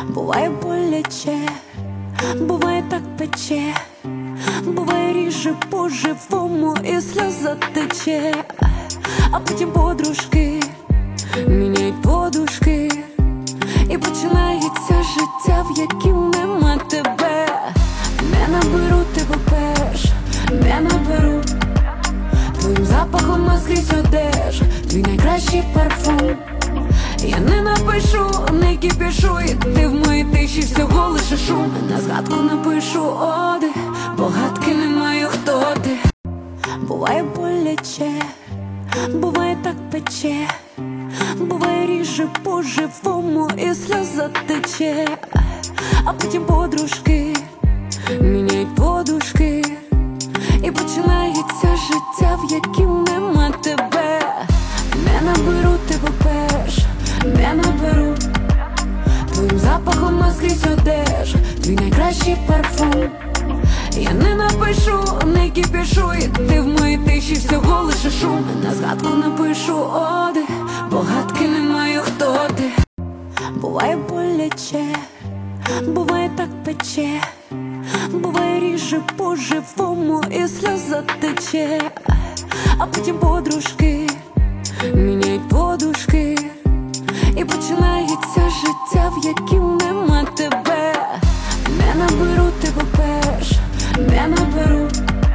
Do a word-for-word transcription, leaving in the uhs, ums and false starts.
Буває боляче, буває так пече, буває ріже по-живому і сльоза тече. А потім подружки міняють подушки, і починається життя, в яким нема тебе. Не наберу тебе перш, не наберу. Твоїм запахом наскрізь одеж, твій найкращий парфум. Я не напишу, не кипішу, і ти в моїй тиші всього лише шум. На згадку напишу оди, бо гадки не маю, хто ти. Буває боляче, буває так пече, буває ріже по-живому і сльоза тече. А потім подружки міняють подушки, і починається життя, в яким нема тебе. Не наберу тебе перш, не наберу. Твоїм запахом наскрізь одеж, твій найкращий парфум. Я не напишу, не кипішу, і ти в моїй тиші всього лише шум. На згадку напишу оди, бо гадки не маю, хто ти. Буває боляче, буває так пече, буває ріже по-живому і сльоза тече. А потім подружки міняють подушки, і починається життя, в яким